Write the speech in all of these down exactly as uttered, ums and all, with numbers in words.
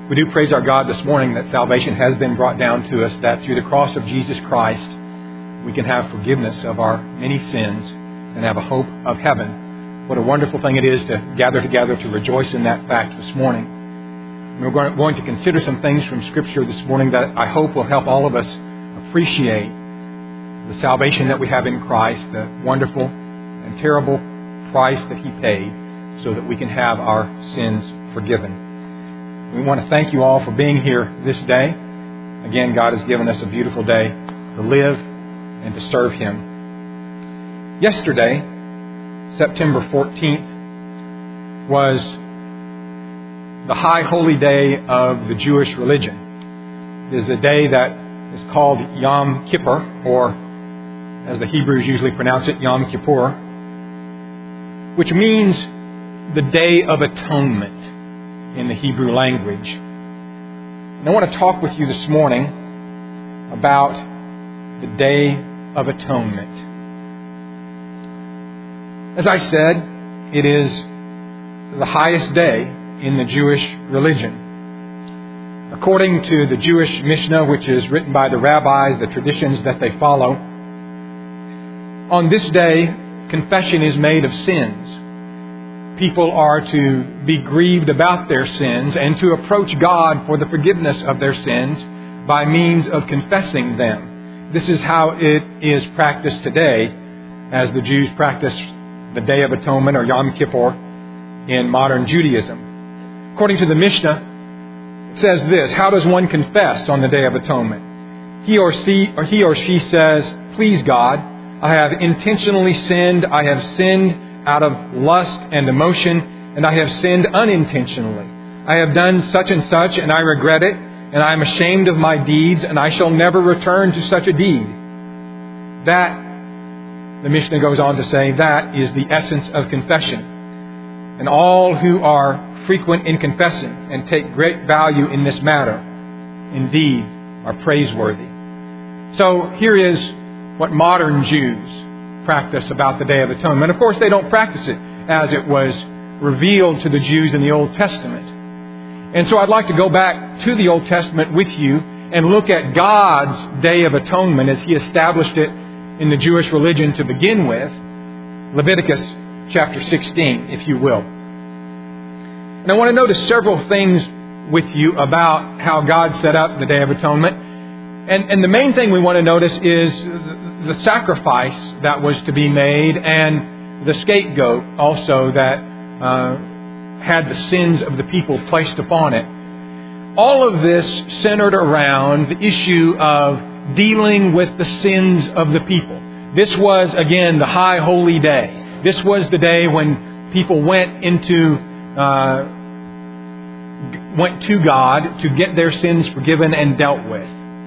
We do praise our God this morning that salvation has been brought down to us, that through the cross of Jesus Christ, we can have forgiveness of our many sins and have a hope of heaven. What a wonderful thing it is to gather together to rejoice in that fact this morning. We're going to consider some things from Scripture this morning that I hope will help all of us appreciate the salvation that we have in Christ, the wonderful and terrible price that He paid so that we can have our sins forgiven. We want to thank you all for being here this day. Again, God has given us a beautiful day to live and to serve Him. Yesterday, September fourteenth, was the high holy day of the Jewish religion. It is a day that is called Yom Kippur, or as the Hebrews usually pronounce it, Yom Kippur, which means the Day of Atonement in the Hebrew language. And I want to talk with you this morning about the Day of Atonement. As I said, it is the highest day in the Jewish religion. According to the Jewish Mishnah, which is written by the rabbis, the traditions that they follow, on this day, confession is made of sins. People are to be grieved about their sins and to approach God for the forgiveness of their sins by means of confessing them. This is how it is practiced today, as the Jews practice the Day of Atonement, or Yom Kippur, in modern Judaism. According to the Mishnah, it says this: how does one confess on the Day of Atonement? He or she, or he or she says, "Please God, I have intentionally sinned. I have sinned out of lust and emotion, and I have sinned unintentionally. I have done such and such, and I regret it, and I am ashamed of my deeds, and I shall never return to such a deed." That, the Mishnah goes on to say, that is the essence of confession. And all who are frequent in confessing and take great value in this matter, indeed, are praiseworthy. So here is what modern Jews practice about the Day of Atonement. Of course, they don't practice it as it was revealed to the Jews in the Old Testament. And so I'd like to go back to the Old Testament with you and look at God's Day of Atonement as He established it in the Jewish religion to begin with. Leviticus chapter sixteen, if you will. And I want to notice several things with you about how God set up the Day of Atonement. And, and the main thing we want to notice is the sacrifice that was to be made and the scapegoat also that uh, had the sins of the people placed upon it. All of this centered around the issue of dealing with the sins of the people. This was, again, the high holy day. This was the day when people went into uh, went to God to get their sins forgiven and dealt with.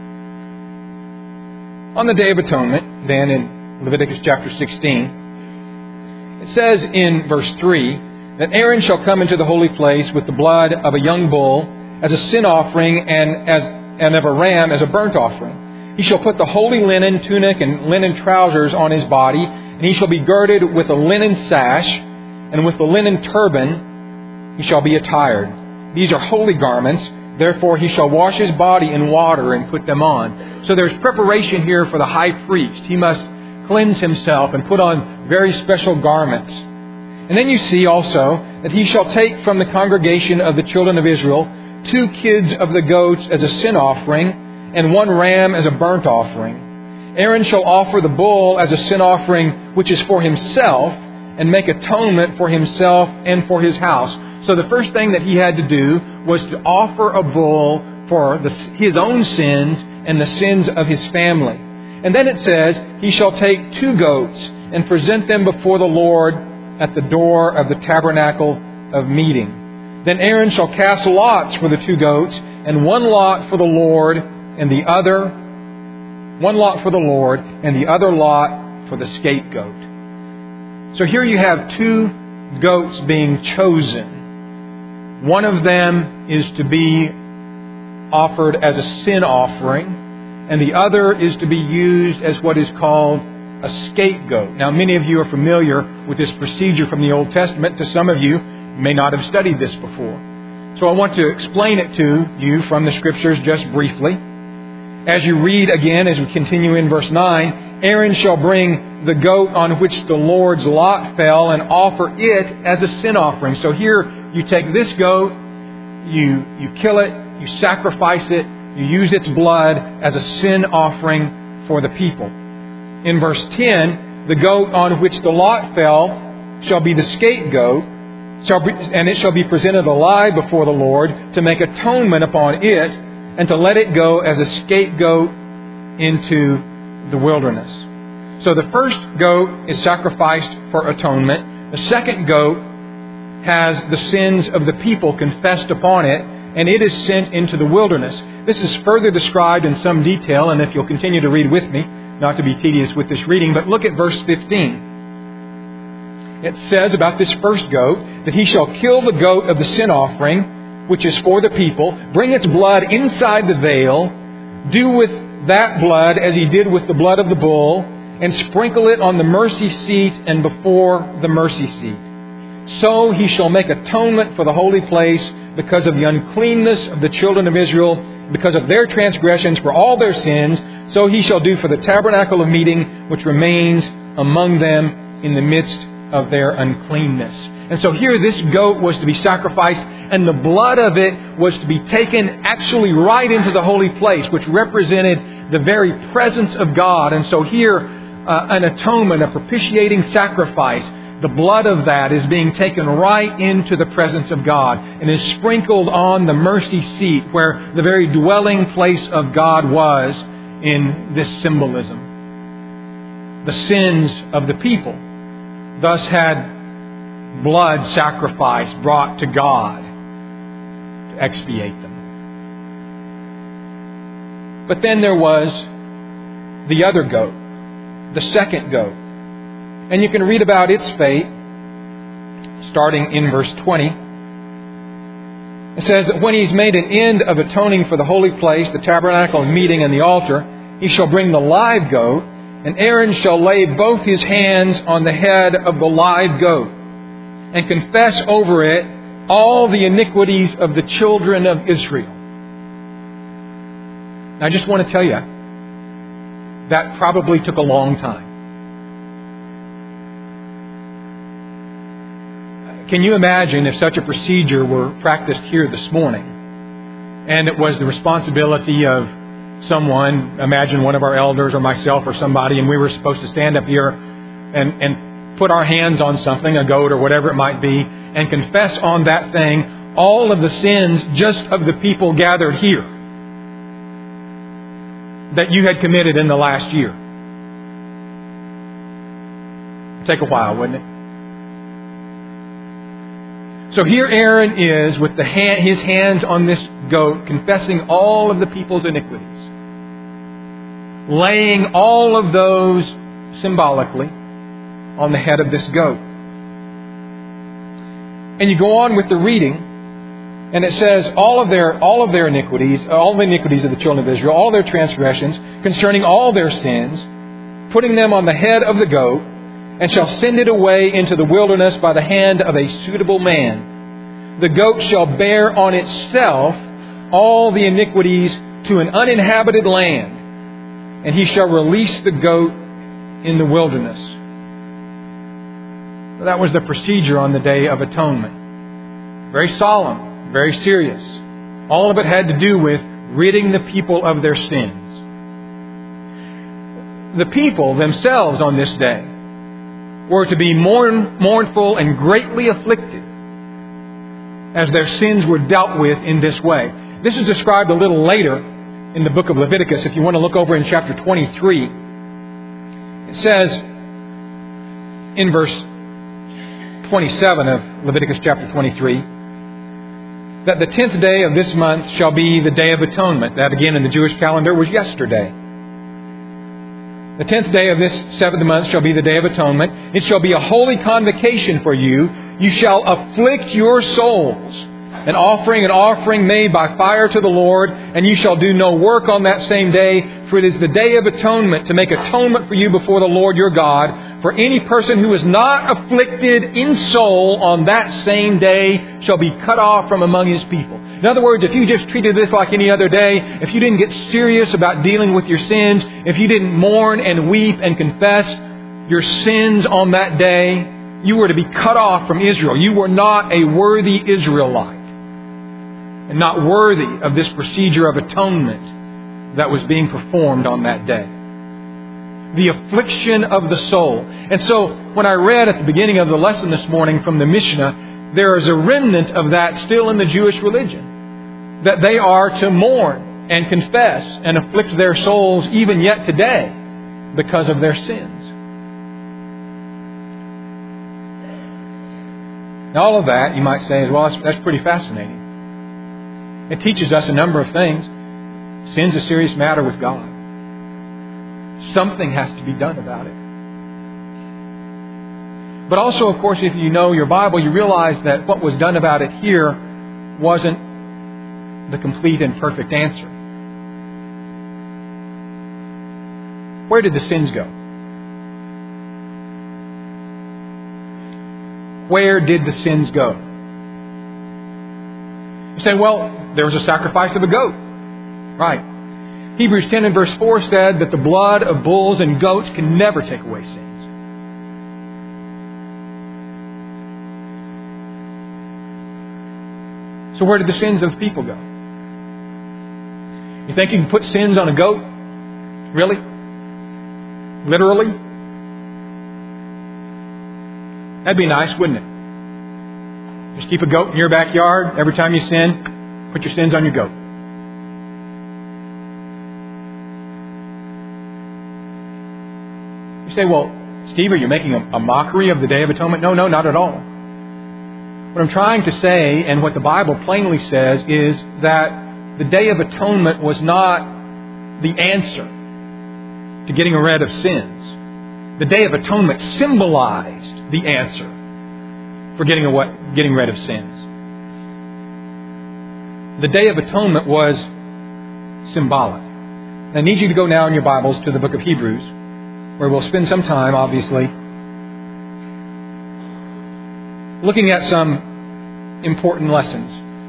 On the Day of Atonement, then in Leviticus chapter sixteen, it says in verse three that Aaron shall come into the holy place with the blood of a young bull as a sin offering and as and of a ram as a burnt offering. He shall put the holy linen tunic and linen trousers on his body, and he shall be girded with a linen sash, and with the linen turban he shall be attired. These are holy garments. Therefore he shall wash his body in water and put them on. So there's preparation here for the high priest. He must cleanse himself and put on very special garments. And then you see also that he shall take from the congregation of the children of Israel two kids of the goats as a sin offering, and one ram as a burnt offering. Aaron shall offer the bull as a sin offering, which is for himself, and make atonement for himself and for his house. So the first thing that he had to do was to offer a bull for the, his own sins and the sins of his family. And then it says, he shall take two goats and present them before the Lord at the door of the tabernacle of meeting. Then Aaron shall cast lots for the two goats, and one lot for the Lord, and the other, one lot for the Lord, and the other lot for the scapegoat. So here you have two goats being chosen. One of them is to be offered as a sin offering, and the other is to be used as what is called a scapegoat. Now, many of you are familiar with this procedure from the Old Testament. To some of you, you may not have studied this before. So I want to explain it to you from the Scriptures just briefly. As you read again, as we continue in verse nine, Aaron shall bring the goat on which the Lord's lot fell and offer it as a sin offering. So here you take this goat, you, you kill it, you sacrifice it, you use its blood as a sin offering for the people. In verse ten, the goat on which the lot fell shall be the scapegoat, shall be, and it shall be presented alive before the Lord to make atonement upon it and to let it go as a scapegoat into the wilderness. So the first goat is sacrificed for atonement. The second goat has the sins of the people confessed upon it, and it is sent into the wilderness. This is further described in some detail, and if you'll continue to read with me, not to be tedious with this reading, but look at verse fifteen. It says about this first goat that he shall kill the goat of the sin offering, which is for the people, bring its blood inside the veil, do with that blood as he did with the blood of the bull, and sprinkle it on the mercy seat and before the mercy seat. So he shall make atonement for the holy place because of the uncleanness of the children of Israel, because of their transgressions for all their sins. So he shall do for the tabernacle of meeting, which remains among them in the midst of their uncleanness. And so here this goat was to be sacrificed, and the blood of it was to be taken actually right into the holy place, which represented the very presence of God. And so here, uh, an atonement, a propitiating sacrifice, the blood of that is being taken right into the presence of God and is sprinkled on the mercy seat where the very dwelling place of God was in this symbolism. The sins of the people thus had blood sacrifice brought to God to expiate them. But then there was the other goat, the second goat. And you can read about its fate starting in verse twenty. It says that when he's made an end of atoning for the holy place, the tabernacle of meeting and the altar, he shall bring the live goat, and Aaron shall lay both his hands on the head of the live goat and confess over it all the iniquities of the children of Israel. Now, I just want to tell you, that probably took a long time. Can you imagine if such a procedure were practiced here this morning, and it was the responsibility of someone, imagine one of our elders or myself or somebody, and we were supposed to stand up here and, and put our hands on something, a goat or whatever it might be, and confess on that thing all of the sins just of the people gathered here that you had committed in the last year. It'd take a while, wouldn't it? So here Aaron is with the hand, his hands on this goat, confessing all of the people's iniquities, laying all of those symbolically on the head of this goat. And you go on with the reading, and it says all of their all of their iniquities, all the iniquities of the children of Israel, all their transgressions, concerning all their sins, putting them on the head of the goat, and shall send it away into the wilderness by the hand of a suitable man. The goat shall bear on itself all the iniquities to an uninhabited land, and he shall release the goat in the wilderness. That was the procedure on the Day of Atonement. Very solemn, very serious. All of it had to do with ridding the people of their sins. The people themselves on this day were to be mourn, mournful and greatly afflicted as their sins were dealt with in this way. This is described a little later in the book of Leviticus. If you want to look over in chapter twenty-three, it says in verse twenty-seven of Leviticus chapter twenty-three that the tenth day of this month shall be the Day of Atonement. That again in the Jewish calendar was yesterday. The tenth day of this seventh month shall be the Day of Atonement. It shall be a holy convocation for you. You shall afflict your souls, an offering, an offering made by fire to the Lord, and you shall do no work on that same day, for it is the Day of Atonement, to make atonement for you before the Lord your God. For any person who is not afflicted in soul on that same day shall be cut off from among his people. In other words, if you just treated this like any other day, if you didn't get serious about dealing with your sins, if you didn't mourn and weep and confess your sins on that day, you were to be cut off from Israel. You were not a worthy Israelite and not worthy of this procedure of atonement that was being performed on that day. The affliction of the soul. And so when I read at the beginning of the lesson this morning from the Mishnah, there is a remnant of that still in the Jewish religion. That they are to mourn and confess and afflict their souls even yet today because of their sins. Now, all of that, you might say, well, that's, that's pretty fascinating. It teaches us a number of things. Sin's a serious matter with God. Something has to be done about it. But also, of course, if you know your Bible, you realize that what was done about it here wasn't the complete and perfect answer. Where did the sins go? Where did the sins go? You say, well, there was a sacrifice of a goat. Right. Hebrews ten and verse four said that the blood of bulls and goats can never take away sins. So where did the sins of the people go? You think you can put sins on a goat? Really? Literally? That'd be nice, wouldn't it? Just keep a goat in your backyard. Every time you sin, put your sins on your goat. You say, well, Steve, are you making a, a mockery of the Day of Atonement? No, no, not at all. What I'm trying to say, and what the Bible plainly says, is that the Day of Atonement was not the answer to getting rid of sins. The Day of Atonement symbolized the answer for getting, away, getting rid of sins. The Day of Atonement was symbolic. I need you to go now in your Bibles to the book of Hebrews, where we'll spend some time, obviously, looking at some important lessons.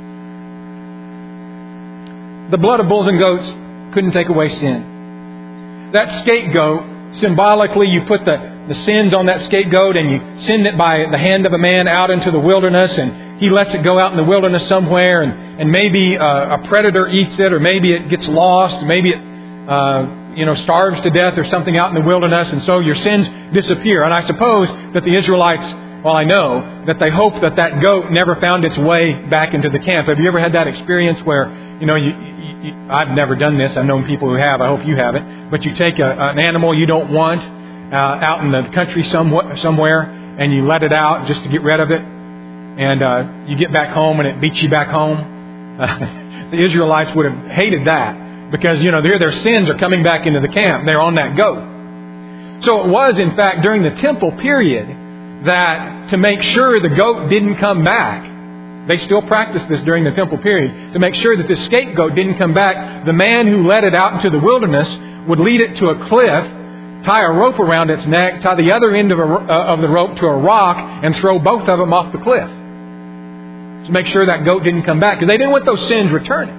The blood of bulls and goats couldn't take away sin. That scapegoat, symbolically, you put the, the sins on that scapegoat and you send it by the hand of a man out into the wilderness, and he lets it go out in the wilderness somewhere, and, and maybe uh, a predator eats it, or maybe it gets lost, maybe it uh, you know, starves to death or something out in the wilderness, and so your sins disappear. And I suppose that the Israelites, well, I know that they hope that that goat never found its way back into the camp. Have you ever had that experience where, you know, you, you, I've never done this. I've known people who have. I hope you haven't. But you take a, an animal you don't want uh, out in the country somewhere, somewhere, and you let it out just to get rid of it. And uh, you get back home and it beats you back home. Uh, the Israelites would have hated that. Because, you know, their, their sins are coming back into the camp. They're on that goat. So it was, in fact, during the temple period that to make sure the goat didn't come back, they still practiced this during the temple period, to make sure that the scapegoat didn't come back, the man who led it out into the wilderness would lead it to a cliff, tie a rope around its neck, tie the other end of, a, uh, of the rope to a rock, and throw both of them off the cliff. To make sure that goat didn't come back, because they didn't want those sins returning.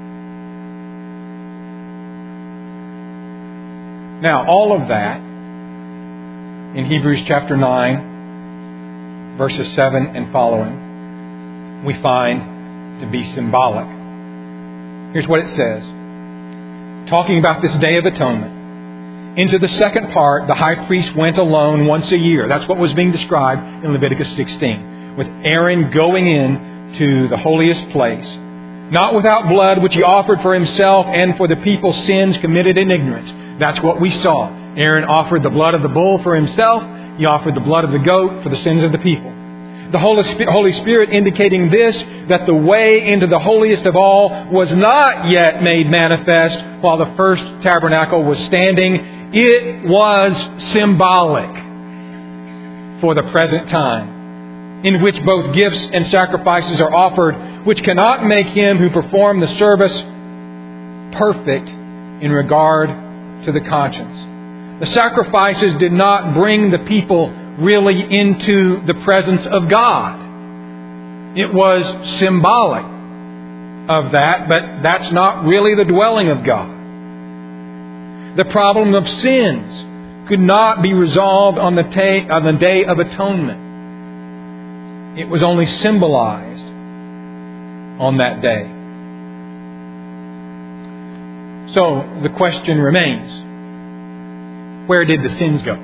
Now, all of that in Hebrews chapter nine, verses seven and following, we find to be symbolic. Here's what it says. Talking about this Day of Atonement. Into the second part, the high priest went alone once a year. That's what was being described in Leviticus sixteen. With Aaron going in to the holiest place. Not without blood, which he offered for himself and for the people's sins committed in ignorance. That's what we saw. Aaron offered the blood of the bull for himself. He offered the blood of the goat for the sins of the people. The Holy Spirit indicating this, that the way into the holiest of all was not yet made manifest while the first tabernacle was standing. It was symbolic for the present time, in which both gifts and sacrifices are offered, which cannot make him who performed the service perfect in regard to the conscience. The sacrifices did not bring the people really into the presence of God. It was symbolic of that, but that's not really the dwelling of God. The problem of sins could not be resolved on the, ta- on the Day of Atonement. It was only symbolized on that day. So the question remains, where did the sins go?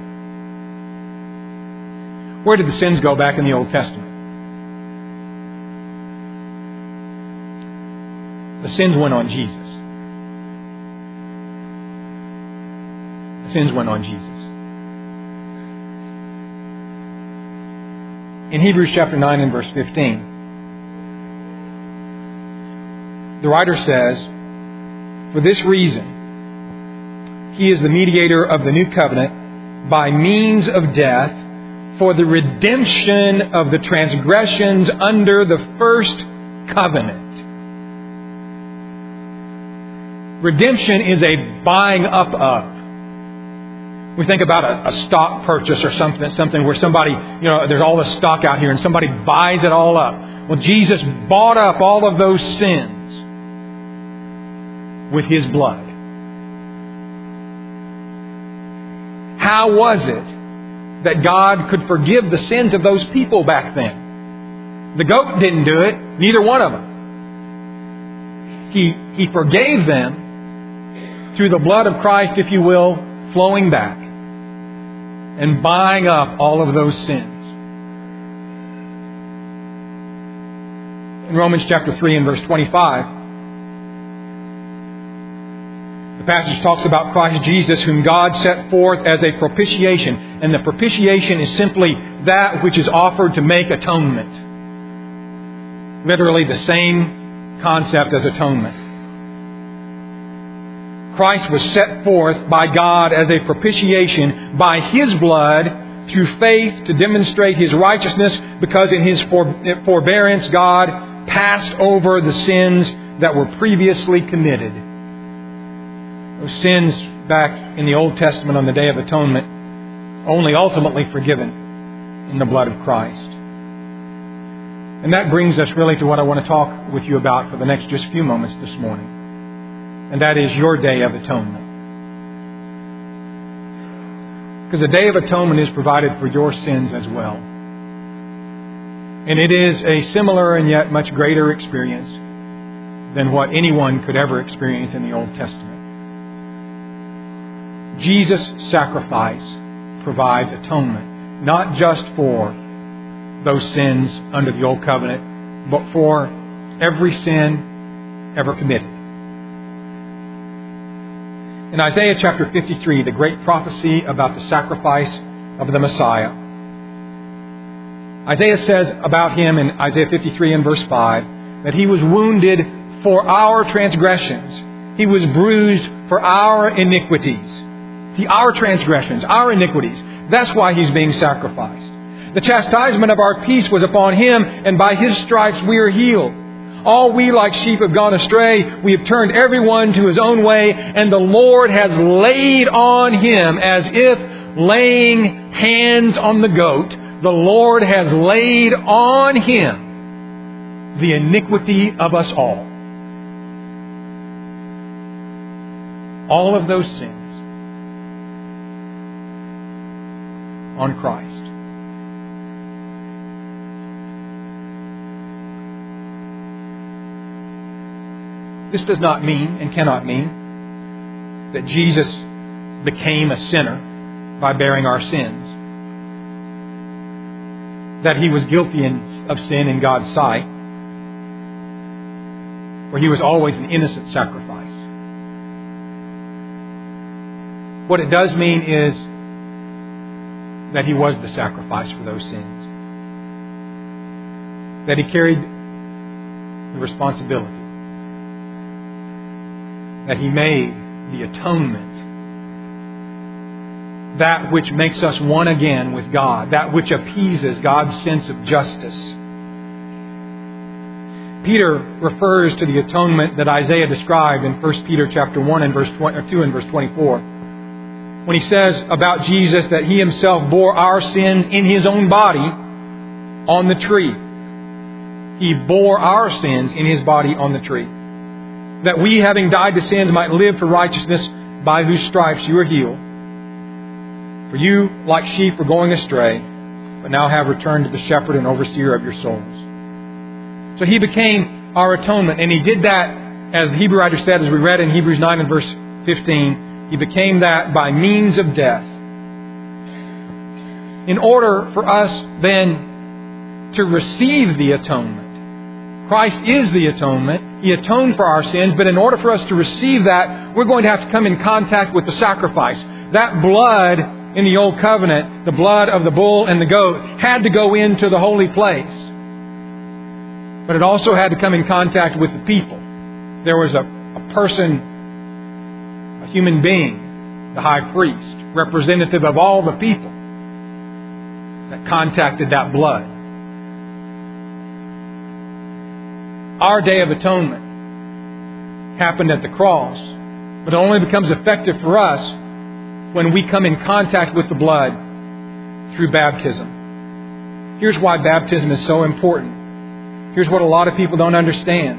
Where did the sins go back in the Old Testament? The sins went on Jesus. The sins went on Jesus. In Hebrews chapter nine and verse fifteen, the writer says, "For this reason, He is the mediator of the new covenant by means of death for the redemption of the transgressions under the first covenant." Redemption is a buying up of. We think about a, a stock purchase or something, something where somebody, you know, there's all this stock out here and somebody buys it all up. Well, Jesus bought up all of those sins with His blood. How was it that God could forgive the sins of those people back then? The goat didn't do it, neither one of them. He, he forgave them through the blood of Christ, if you will, flowing back and buying up all of those sins. In Romans chapter three and verse twenty-five, the passage talks about Christ Jesus, whom God set forth as a propitiation. And the propitiation is simply that which is offered to make atonement. Literally the same concept as atonement. Christ was set forth by God as a propitiation by His blood through faith to demonstrate His righteousness, because in His forbearance God passed over the sins that were previously committed. Those sins back in the Old Testament on the Day of Atonement, only ultimately forgiven in the blood of Christ. And that brings us really to what I want to talk with you about for the next just few moments this morning. And that is your Day of Atonement. Because the Day of Atonement is provided for your sins as well. And it is a similar and yet much greater experience than what anyone could ever experience in the Old Testament. Jesus' sacrifice provides atonement, not just for those sins under the Old Covenant, but for every sin ever committed. In Isaiah chapter fifty-three, the great prophecy about the sacrifice of the Messiah, Isaiah says about Him in Isaiah fifty-three and verse five, that He was wounded for our transgressions. He was bruised for our iniquities. See, our transgressions, our iniquities. That's why He's being sacrificed. The chastisement of our peace was upon Him, and by His stripes we are healed. All we like sheep have gone astray. We have turned everyone to his own way, and the Lord has laid on Him, as if laying hands on the goat, the Lord has laid on Him the iniquity of us all. All of those sins on Christ. This does not mean and cannot mean that Jesus became a sinner by bearing our sins. That He was guilty of sin in God's sight. Or He was always an innocent sacrifice. What it does mean is that He was the sacrifice for those sins. That He carried the responsibility. That He made the atonement. That which makes us one again with God. That which appeases God's sense of justice. Peter refers to the atonement that Isaiah described in First Peter chapter one and verse two and verse twenty-four. when He says about Jesus that He Himself bore our sins in His own body on the tree. He bore our sins in His body on the tree. That we, having died to sins, might live for righteousness, by whose stripes you are healed. For you, like sheep, were going astray, but now have returned to the shepherd and overseer of your souls. So He became our atonement, and He did that, as the Hebrew writer said, as we read in Hebrews nine and verse fifteen, He became that by means of death. In order for us then to receive the atonement. Christ is the atonement. He atoned for our sins, but in order for us to receive that, we're going to have to come in contact with the sacrifice. That blood in the Old Covenant, the blood of the bull and the goat, had to go into the holy place. But it also had to come in contact with the people. There was a, a person, a human being, the high priest, representative of all the people, that contacted that blood. Our Day of Atonement happened at the cross, but it only becomes effective for us when we come in contact with the blood through baptism. Here's why baptism is so important. Here's what a lot of people don't understand.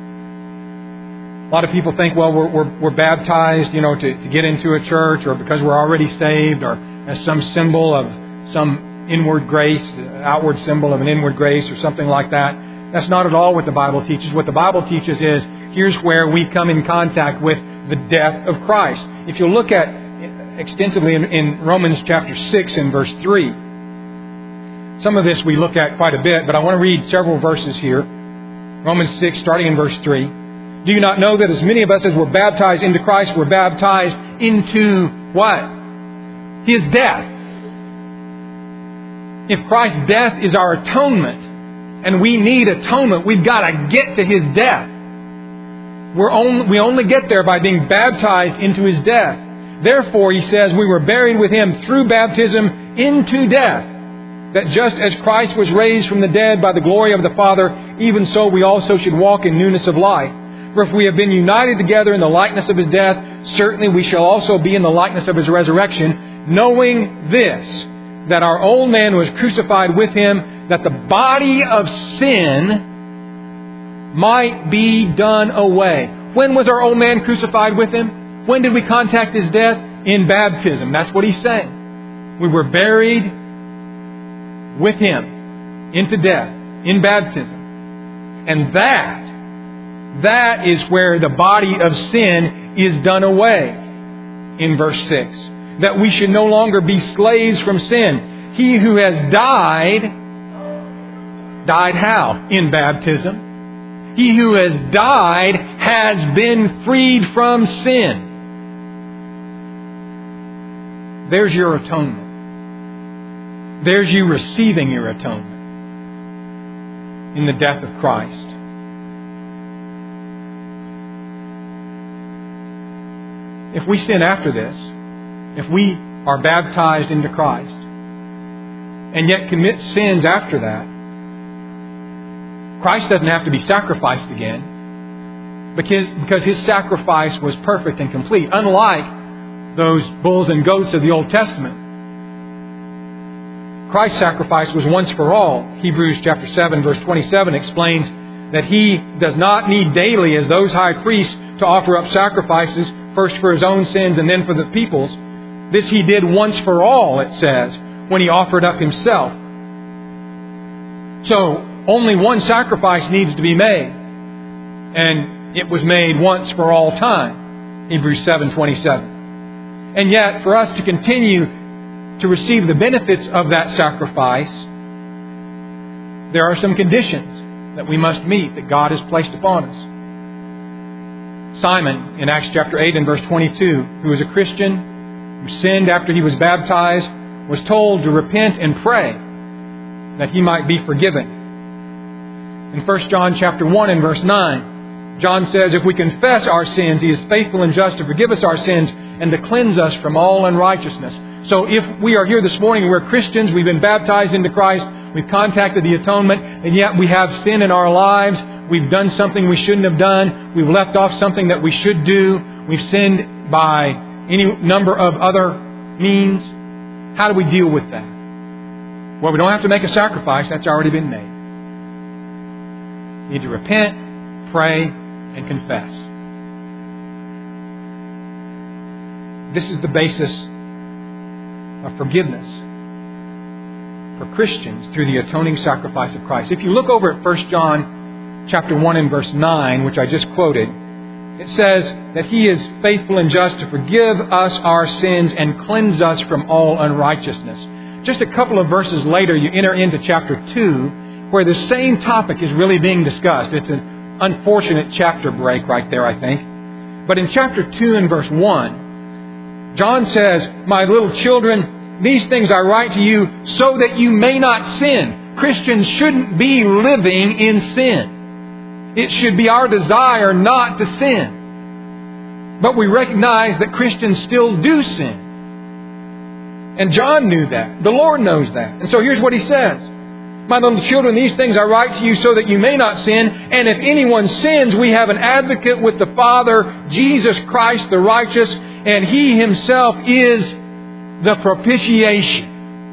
A lot of people think, well, we're, we're, we're baptized, you know, to, to get into a church, or because we're already saved, or as some symbol of some inward grace, outward symbol of an inward grace, or something like that. That's not at all what the Bible teaches. What the Bible teaches is, here's where we come in contact with the death of Christ. If you look at extensively in, in Romans chapter six and verse three, some of this we look at quite a bit, but I want to read several verses here. Romans six, starting in verse three. Do you not know that as many of us as were baptized into Christ were baptized into what? His death. If Christ's death is our atonement, and we need atonement, we've got to get to His death. We're only, we only get there by being baptized into His death. Therefore, he says, we were buried with Him through baptism into death, that just as Christ was raised from the dead by the glory of the Father, even so we also should walk in newness of life. For if we have been united together in the likeness of His death, certainly we shall also be in the likeness of His resurrection, knowing this, that our old man was crucified with Him, that the body of sin might be done away. When was our old man crucified with Him? When did we contact His death? In baptism. That's what he's saying. We were buried with Him into death in baptism. And that, that is where the body of sin is done away. In verse six. That we should no longer be slaves from sin. He who has died, died how? In baptism. He who has died has been freed from sin. There's your atonement. There's you receiving your atonement in the death of Christ. If we sin after this, if we are baptized into Christ, and yet commit sins after that, Christ doesn't have to be sacrificed again, because, because His sacrifice was perfect and complete, unlike those bulls and goats of the Old Testament. Christ's sacrifice was once for all. Hebrews chapter seven verse twenty-seven explains that He does not need daily, as those high priests, to offer up sacrifices, first for His own sins and then for the people's. This He did once for all, it says, when He offered up Himself. So, only one sacrifice needs to be made. And it was made once for all time. Hebrews seven twenty-seven. And yet, for us to continue to receive the benefits of that sacrifice, there are some conditions that we must meet that God has placed upon us. Simon, in Acts chapter eight and verse twenty-two, who was a Christian, who sinned after he was baptized, was told to repent and pray that he might be forgiven. In First John chapter one and verse nine, John says, if we confess our sins, He is faithful and just to forgive us our sins and to cleanse us from all unrighteousness. So if we are here this morning, we're Christians, we've been baptized into Christ, we've contacted the atonement, and yet we have sin in our lives, we've done something we shouldn't have done, we've left off something that we should do, we've sinned by any number of other means, how do we deal with that? Well, we don't have to make a sacrifice. That's already been made. We need to repent, pray, and confess. This is the basis of forgiveness for Christians through the atoning sacrifice of Christ. If you look over at First John chapter one and verse nine, which I just quoted, it says that He is faithful and just to forgive us our sins and cleanse us from all unrighteousness. Just a couple of verses later, you enter into chapter two, where the same topic is really being discussed. It's an unfortunate chapter break right there, I think. But in chapter two and verse one, John says, "My little children, these things I write to you so that you may not sin." Christians shouldn't be living in sin. It should be our desire not to sin. But we recognize that Christians still do sin. And John knew that. The Lord knows that. And so here's what he says. "My little children, these things I write to you so that you may not sin. And if anyone sins, we have an advocate with the Father, Jesus Christ the righteous. And He Himself is the propitiation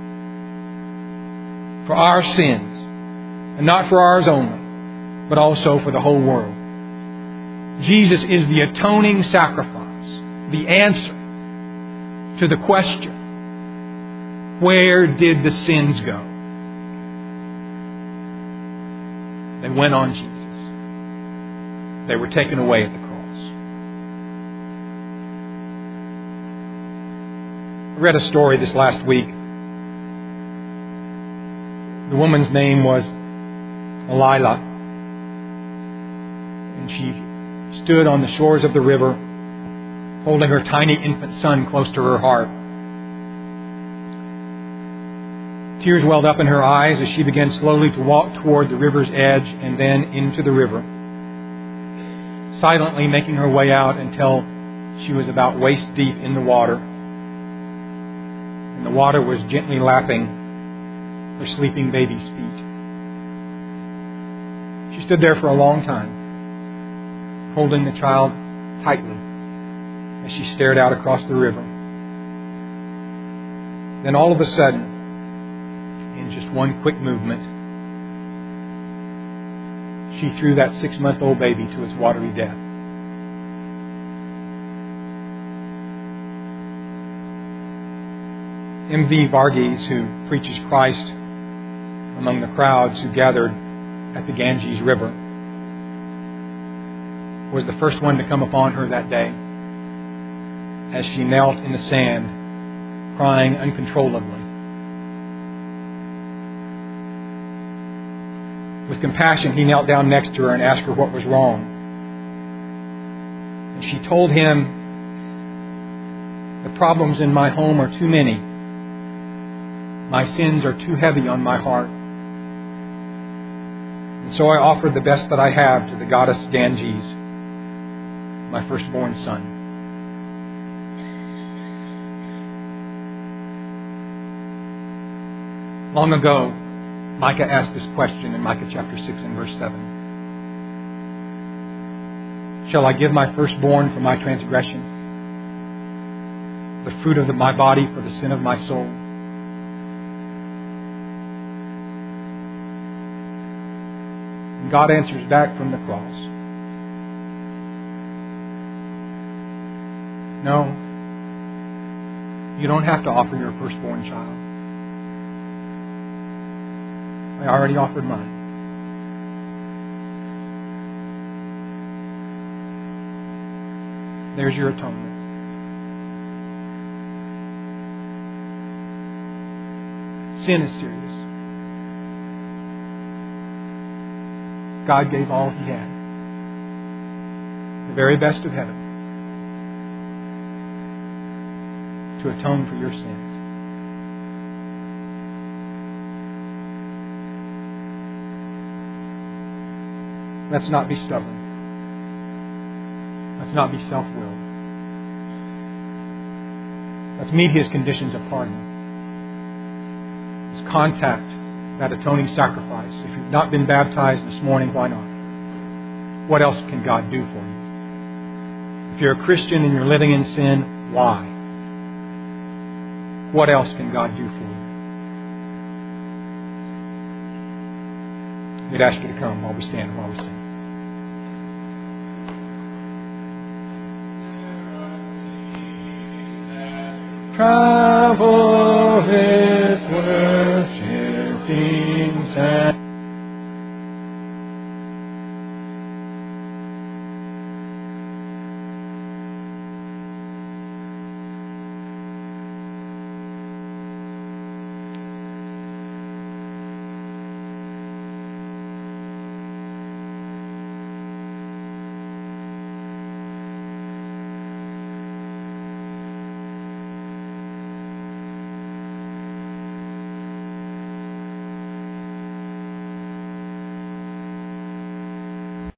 for our sins. And not for ours only, but also for the whole world." Jesus is the atoning sacrifice, the answer to the question, where did the sins go? They went on Jesus. They were taken away at the cross. I read a story this last week. The woman's name was Delilah. And she stood on the shores of the river, holding her tiny infant son close to her heart. Tears welled up in her eyes as she began slowly to walk toward the river's edge and then into the river, silently making her way out until she was about waist deep in the water. And the water was gently lapping her sleeping baby's feet. She stood there for a long time, holding the child tightly as she stared out across the river. Then all of a sudden, in just one quick movement, she threw that six-month-old baby to its watery death. M V Varghese, who preaches Christ among the crowds who gathered at the Ganges River, was the first one to come upon her that day as she knelt in the sand, crying uncontrollably. With compassion, he knelt down next to her and asked her what was wrong. And she told him, "The problems in my home are too many. My sins are too heavy on my heart. And so I offered the best that I have to the goddess Ganges, my firstborn son." Long ago, Micah asked this question in Micah chapter six and verse seven. "Shall I give my firstborn for my transgression, the fruit of the, my body for the sin of my soul?" And God answers back from the cross, "No, you don't have to offer your firstborn child. I already offered mine. There's your atonement." Sin is serious. God gave all He had, the very best of heaven, to atone for your sins. Let's not be stubborn. Let's not be self-willed. Let's meet His conditions of pardon. Let's contact that atoning sacrifice. If you've not been baptized this morning, why not? What else can God do for you? If you're a Christian and you're living in sin, why? what else can God do for you? We'd ask you to come while we stand and while we sing. Travel this worshiping sound.